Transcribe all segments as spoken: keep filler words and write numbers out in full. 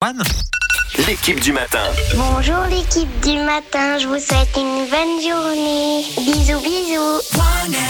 Johan. L'équipe du matin. Bonjour l'équipe du matin, je vous souhaite une bonne journée. Bisous, bisous.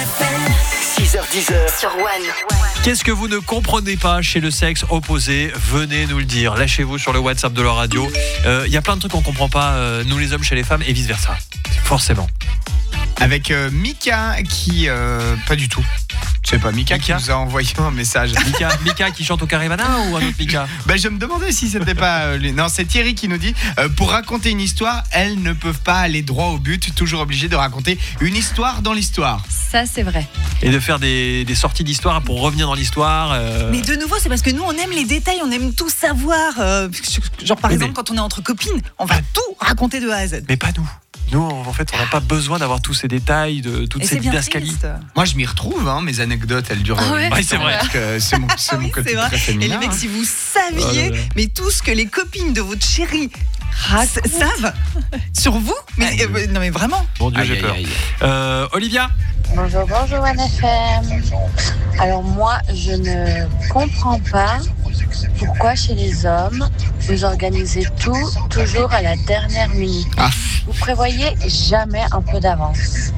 six heures dix Sur One. Qu'est-ce que vous ne comprenez pas chez le sexe opposé ? Venez nous le dire. Lâchez-vous sur le WhatsApp de la radio. Il euh, y a plein de trucs qu'on comprend pas, euh, nous les hommes chez les femmes et vice-versa. Forcément. Avec euh, Mika qui... Euh, pas du tout. C'est pas Mika, Mika qui nous a envoyé un message. Mika, Mika qui chante au Caravana ou un autre Mika ? Ben, je me demandais si c'était pas... Euh, lui. Non, c'est Thierry qui nous dit euh, pour raconter une histoire, elles ne peuvent pas aller droit au but, toujours obligées de raconter une histoire dans l'histoire. Ça, c'est vrai. Et de faire des, des sorties d'histoire pour revenir dans l'histoire. Euh... Mais de nouveau, c'est parce que nous, on aime les détails, on aime tout savoir. Euh, genre, par Oui, exemple, mais... quand on est entre copines, on va tout raconter de A à Z. Mais pas nous. Nous, en fait, on n'a pas besoin d'avoir tous ces détails, de toute Et cette c'est bien didascalie. triste. Moi, je m'y retrouve, hein, mes anecdotes, elles durent... Ah ouais, euh, Ouais, c'est vrai. parce que C'est mon, c'est Ah mon oui, côté c'est vrai. très Et féminin. les mecs, hein. si vous saviez, Oh là là. mais tout ce que les copines de votre chérie s- savent sur vous, mais, euh, non mais vraiment. Mon Dieu, Aïe, j'ai aïe, peur. aïe. Euh, Olivia ? Bonjour, bonjour N F M. Alors moi, je ne comprends pas pourquoi chez les hommes, vous organisez tout toujours à la dernière minute. Ah. Vous prévoyez jamais un peu d'avance.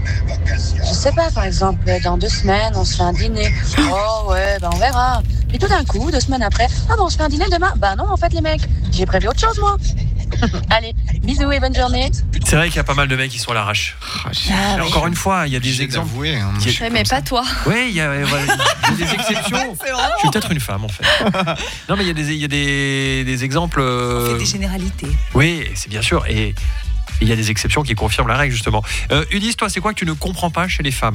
Je sais pas, par exemple, dans deux semaines, on se fait un dîner. Oh ouais, ben on verra. Puis tout d'un coup, deux semaines après, ah bon, on se fait un dîner demain. Bah non, en fait, les mecs, j'ai prévu autre chose, moi. Allez, bisous et bonne journée. C'est vrai qu'il y a pas mal de mecs qui sont à l'arrache. Ah, j'ai- Ah, Et oui. encore une fois, il y a des obligé exemples. d'avouer, hein, moi, Qui- je suis Ouais, comme mais ça. pas toi. Oui, il y a, voilà, il y a des exceptions. C'est Je vraiment. suis peut-être une femme en fait. Non mais il y a des, il y a des, des exemples. euh, On fait des généralités. Oui, c'est bien sûr. Et et il y a des exceptions qui confirment la règle justement. Euh, Ulysse, toi, c'est quoi que tu ne comprends pas chez les femmes ?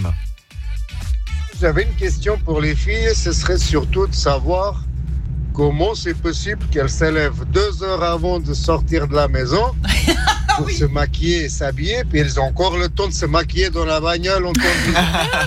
J'avais une question pour les filles, ce serait surtout de savoir comment c'est possible qu'elles s'élèvent deux heures avant de sortir de la maison pour Oui. se maquiller et s'habiller, puis elles ont encore le temps de se maquiller dans la bagnole en conduisant.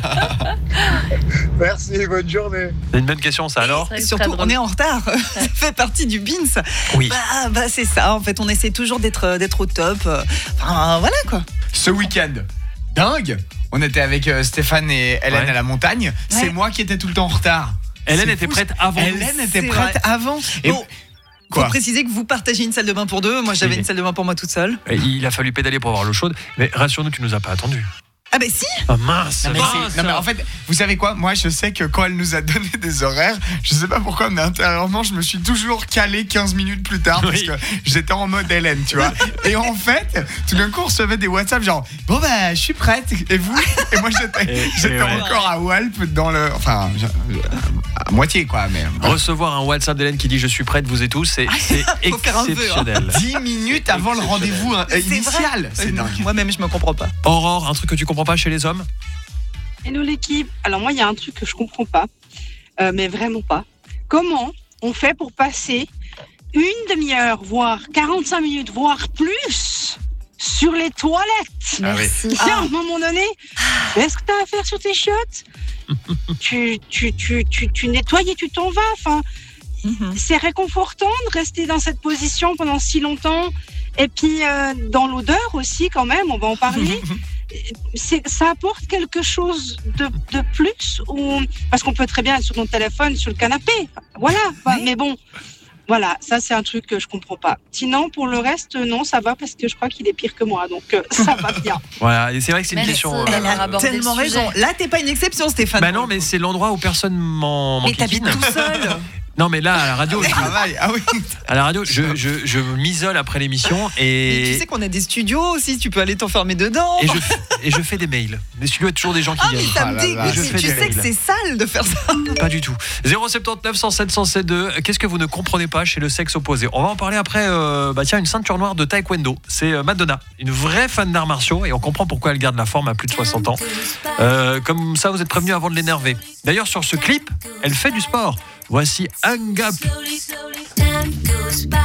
Merci, bonne journée. C'est une bonne question, ça alors ? C'est Et très surtout, drôle. on est en retard. Ça fait partie du beans. Oui. Bah, bah c'est ça. En fait, on essaie toujours d'être d'être au top. Enfin, voilà quoi. Ce week-end, dingue, on était avec euh, Stéphane et Hélène Ouais. à la montagne. C'est Ouais. moi qui étais tout le temps en retard. Hélène C'est était fou, prête ça. avant nous. Hélène était C'est prête vrai. avant. Et Bon, quoi faut préciser que vous partagez une salle de bain pour deux. Moi, j'avais Oui. une salle de bain pour moi toute seule. Et il a fallu pédaler pour avoir l'eau chaude. Mais rassure-nous, tu nous as pas attendu. Ah ben si. Ah mince, Non mais, mince. c'est- non, mais en fait, vous savez quoi? Moi, je sais que quand elle nous a donné des horaires, je sais pas pourquoi, mais intérieurement, je me suis toujours calé quinze minutes plus tard parce Oui. que j'étais en mode Hélène, tu vois. Et en fait, tout d'un coup, on recevait des WhatsApp genre bon bah, je suis prête. Et vous? Et moi, j'étais, Et- j'étais et ouais. encore à Walp dans le, enfin, je- à moitié quoi, mais Recevoir un WhatsApp d'Hélène qui dit je suis prête, vous et tous, c'est, c'est Faut faire un vœu, hein. exceptionnel. dix minutes avant le rendez-vous euh, C'est initial. vrai. C'est Euh, dingue. Moi-même, je me comprends pas. Aurore, un truc que tu comprends pas chez les hommes ? Hello l'équipe. Alors moi, il y a un truc que je comprends pas, euh, mais vraiment pas. Comment on fait pour passer une demi-heure, voire quarante-cinq minutes, voire plus, sur les toilettes? Ah oui. Merci. Il y a un moment donné, qu'est-ce que tu as à faire sur tes chiottes? tu, tu, tu, tu, tu nettoies et tu t'en vas. Enfin, Mhm. c'est réconfortant de rester dans cette position pendant si longtemps. Et puis, euh, dans l'odeur aussi, quand même, on va en parler. C'est, ça apporte quelque chose de, de plus ou, parce qu'on peut très bien être sur ton téléphone, sur le canapé. Voilà. Enfin, Oui. Mais bon, voilà, ça, c'est un truc que je comprends pas. Sinon, pour le reste, non, ça va parce que je crois qu'il est pire que moi. Donc, euh, ça va bien. Voilà, et c'est vrai que c'est une Merci. question. Elle a euh, abordé le Tellement sujet. raison. Là, t'es pas une exception, Stéphane. Bah non, mais c'est l'endroit où personne m'en Mais t'habites m'enquiquine. tout seul. Non, mais là, à la radio, je, Travail. Ah oui. à la radio, je, je, je m'isole après l'émission Et et, tu sais qu'on a des studios aussi, tu peux aller t'enfermer dedans. et, je, et je fais des mails. Les studios, il y a toujours des gens qui Ah mais viennent. ça Ah me là là. dégoûte, Je mais fais tu des sais que mails. c'est sale de faire ça. Pas du tout. zéro sept neuf, cent sept, cent sept deux. Qu'est-ce que vous ne comprenez pas chez le sexe opposé? On va en parler après. Euh, bah tiens, une ceinture noire de taekwondo. C'est euh, Madonna, une vraie fan d'arts martiaux, et on comprend pourquoi elle garde la forme à plus de soixante ans. Euh, comme ça, vous êtes prévenus avant de l'énerver. D'ailleurs, sur ce clip, elle fait du sport. Voici Hang Up. Slowly, slowly, time goes by.